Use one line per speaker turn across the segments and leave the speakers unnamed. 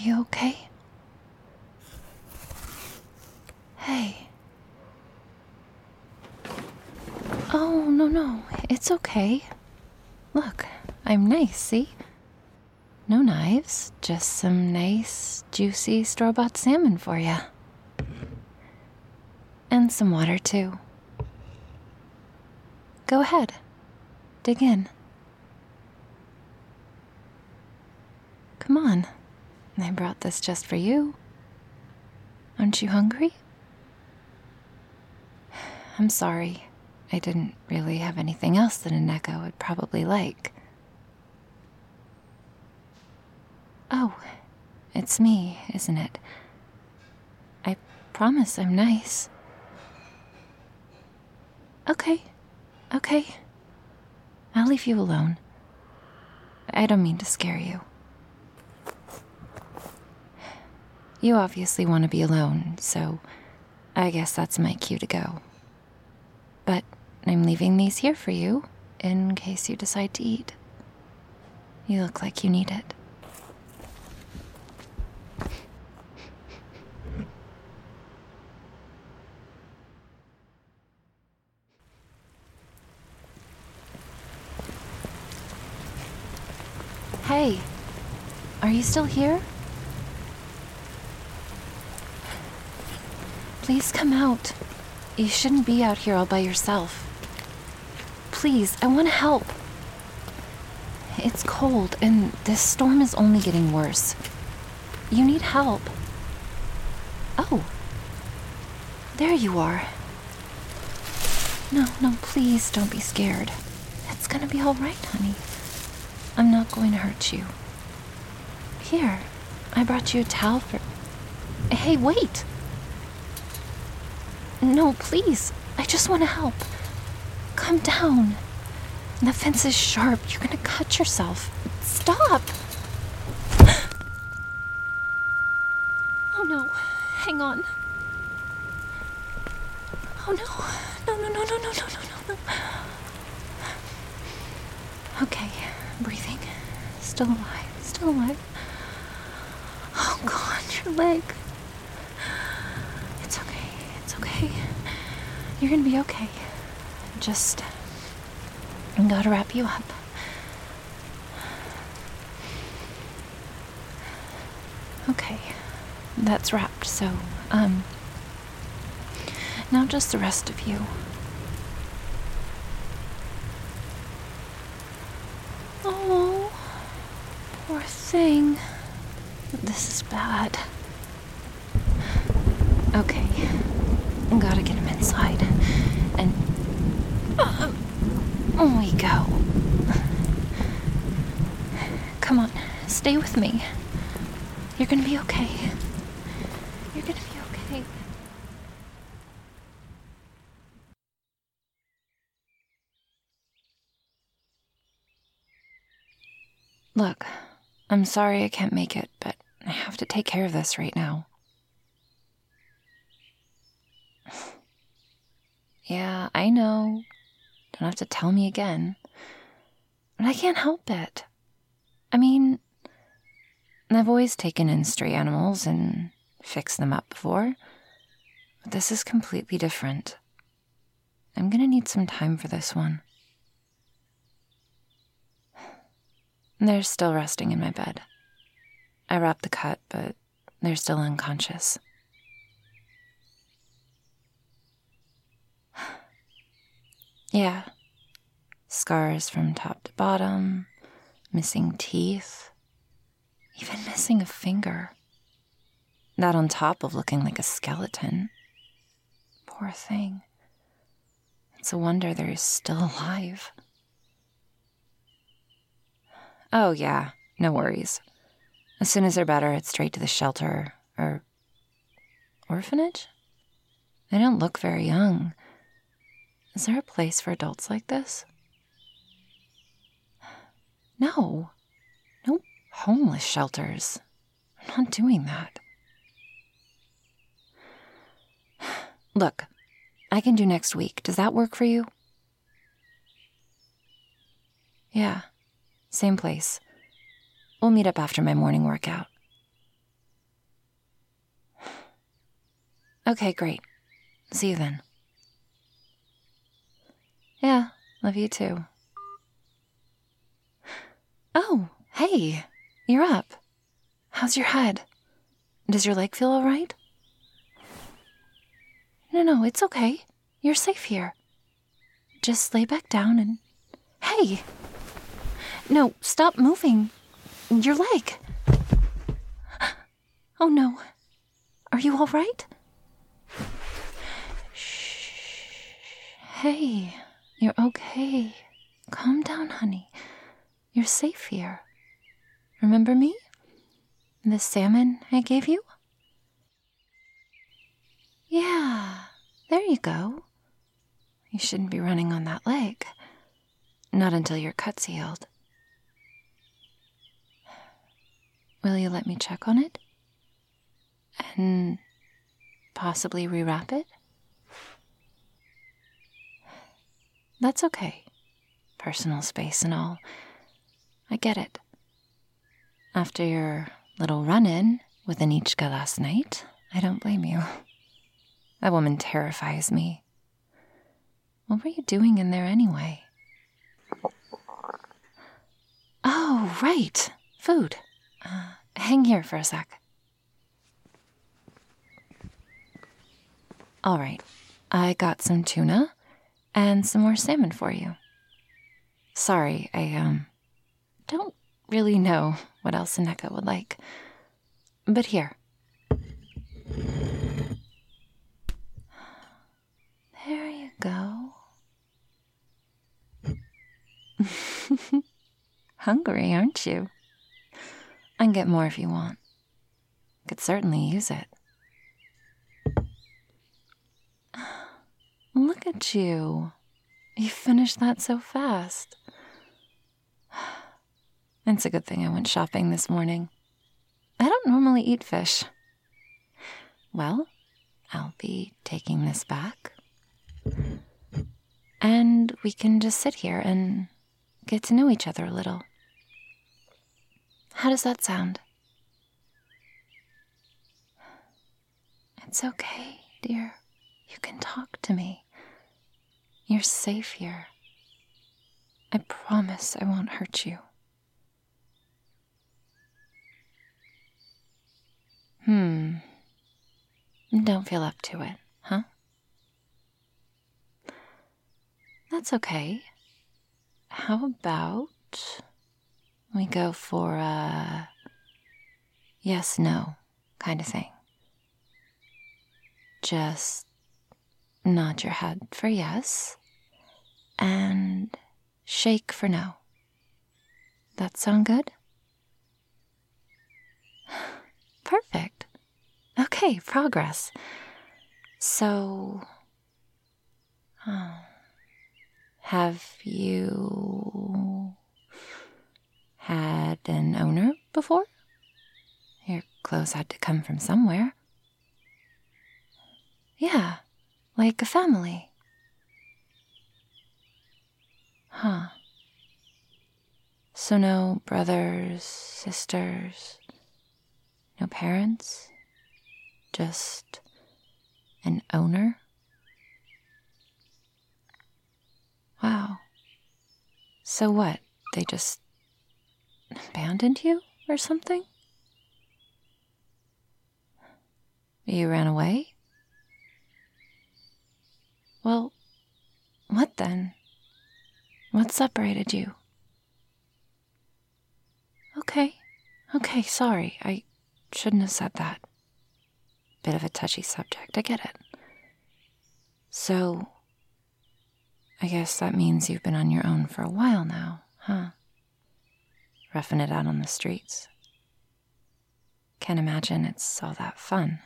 you okay? Hey. Oh, no, it's okay. Look, I'm nice, see? No knives, just some nice, juicy store-bought salmon for you. And some water, too. Go ahead. Dig in. Come on. I brought this just for you. Aren't you hungry? I'm sorry. I didn't really have anything else that a Neko would probably like. Oh, it's me, isn't it? I promise I'm nice. Okay. I'll leave you alone. I don't mean to scare you. You obviously want to be alone, so I guess that's my cue to go. But I'm leaving these here for you, in case you decide to eat. You look like you need it. Hey, are you still here? Please come out. You shouldn't be out here all by yourself. Please, I want to help. It's cold, and this storm is only getting worse. You need help. Oh, there you are. No, please don't be scared. It's gonna be all right, honey. I'm not going to hurt you. Here, I brought you a towel for... Hey, wait! No, please. I just want to help. Come down. The fence is sharp. You're gonna cut yourself. Stop! Oh no. Hang on. Oh no. No. Okay. Breathing. Still alive. Oh God, your leg. It's okay. You're gonna be okay. Just gotta wrap you up. Okay, that's wrapped, so, now just the rest of you. Oh, poor thing. This is bad. Okay, gotta get him inside, and on we go. Come on, stay with me. You're gonna be okay. Look, I'm sorry I can't make it, but I have to take care of this right now. Yeah, I know. Don't have to tell me again. But I can't help it. I mean, I've always taken in stray animals and fixed them up before. But this is completely different. I'm gonna need some time for this one. They're still resting in my bed. I wrapped the cut, but they're still unconscious. Yeah. Scars from top to bottom, missing teeth, even missing a finger. That on top of looking like a skeleton. Poor thing. It's a wonder they're still alive. Oh yeah, no worries. As soon as they're better, it's straight to the shelter, or orphanage? They don't look very young. Is there a place for adults like this? No homeless shelters. I'm not doing that. Look, I can do next week. Does that work for you? Yeah, same place. We'll meet up after my morning workout. Okay, great. See you then. Yeah, love you too. Oh, hey, you're up. How's your head? Does your leg feel all right? No, it's okay. You're safe here. Just lay back down and... Hey! No, stop moving. Your leg. Oh no. Are you all right? Shh. Hey, you're okay. Calm down, honey. You're safe here. Remember me? The salmon I gave you? Yeah, there you go. You shouldn't be running on that leg. Not until your cut's healed. Will you let me check on it? And possibly rewrap it? That's okay. Personal space and all. I get it. After your little run-in with Anichka last night, I don't blame you. That woman terrifies me. What were you doing in there anyway? Oh, right. Food. Hang here for a sec. All right. I got some tuna and some more salmon for you. Sorry, I don't really know what else Aneka would like. But here. There you go. Hungry, aren't you? I can get more if you want. Could certainly use it. Look at you. You finished that so fast. It's a good thing I went shopping this morning. I don't normally eat fish. Well, I'll be taking this back. And we can just sit here and get to know each other a little. How does that sound? It's okay, dear. You can talk to me. You're safe here. I promise I won't hurt you. Don't feel up to it, huh? That's okay. How about we go for a yes-no kind of thing? Just nod your head for yes and shake for no. That sound good? Perfect. Okay, progress. So, have you had an owner before? Your clothes had to come from somewhere. Yeah, like a family. Huh. So no brothers, sisters, no parents? Just an owner? Wow. So what? They just abandoned you or something? You ran away? Well, what then? What separated you? Okay, sorry. I shouldn't have said that. Bit of a touchy subject, I get it. So, I guess that means you've been on your own for a while now, huh? Roughing it out on the streets. Can't imagine it's all that fun.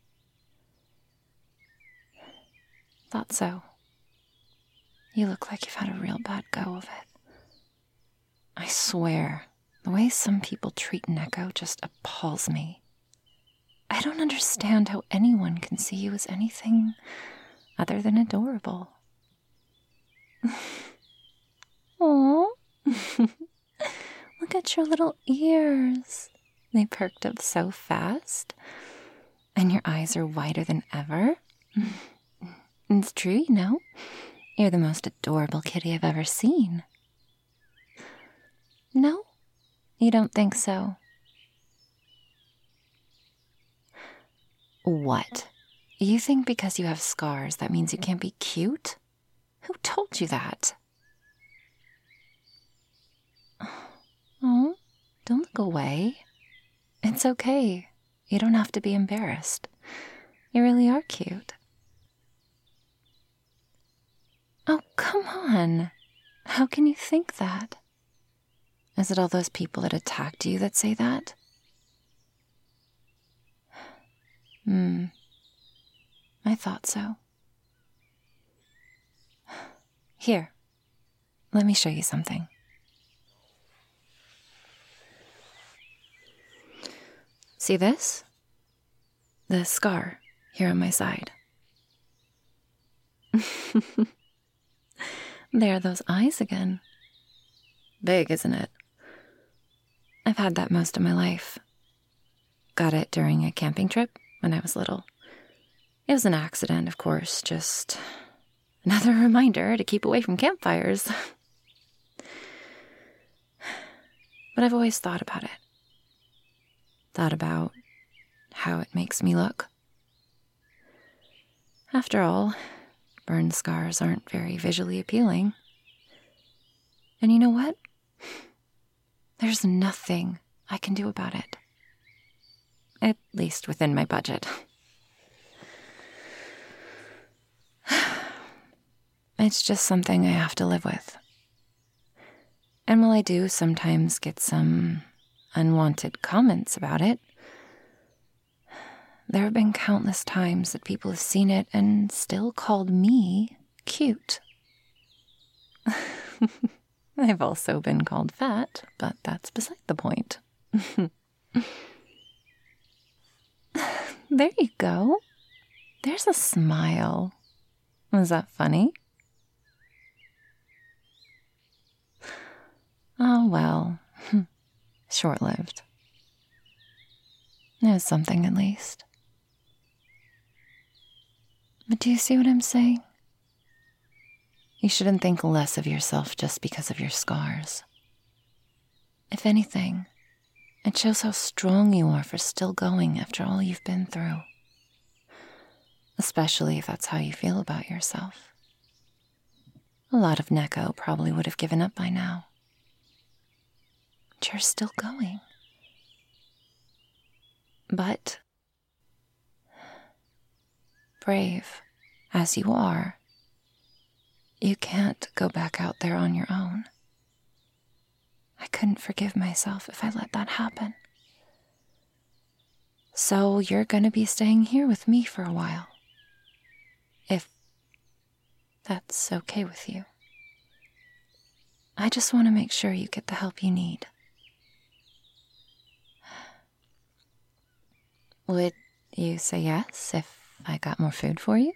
Thought so. You look like you've had a real bad go of it. I swear, the way some people treat Neko just appalls me. I don't understand how anyone can see you as anything other than adorable. Aww. Look at your little ears. They perked up so fast. And your eyes are wider than ever? It's true, you know. You're the most adorable kitty I've ever seen. No? You don't think so? What? You think because you have scars that means you can't be cute? Who told you that? Oh, don't look away. It's okay. You don't have to be embarrassed. You really are cute. Oh, come on. How can you think that? Is it all those people that attacked you that say that? I thought so. Here, let me show you something. See this? The scar here on my side. There are those eyes again. Big, isn't it? I've had that most of my life. Got it during a camping trip when I was little. It was an accident, of course, just another reminder to keep away from campfires. But I've always thought about it. Thought about how it makes me look. After all, burn scars aren't very visually appealing. And you know what? There's nothing I can do about it. At least within my budget. It's just something I have to live with. And while I do sometimes get some unwanted comments about it, there have been countless times that people have seen it and still called me cute. I've also been called fat, but that's beside the point. There you go. There's a smile. Was that funny? Oh, well, short-lived. It was something at least. But do you see what I'm saying? You shouldn't think less of yourself just because of your scars. If anything, it shows how strong you are for still going after all you've been through. Especially if that's how you feel about yourself. A lot of Neko probably would have given up by now. But you're still going. But, brave as you are, you can't go back out there on your own. I couldn't forgive myself if I let that happen. So you're going to be staying here with me for a while. If that's okay with you. I just want to make sure you get the help you need. Would you say yes if I got more food for you?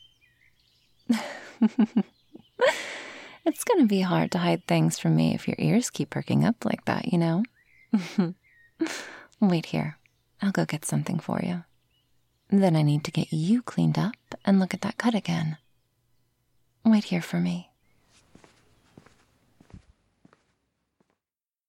It's going to be hard to hide things from me if your ears keep perking up like that, you know? Wait here. I'll go get something for you. Then I need to get you cleaned up and look at that cut again. Wait here for me.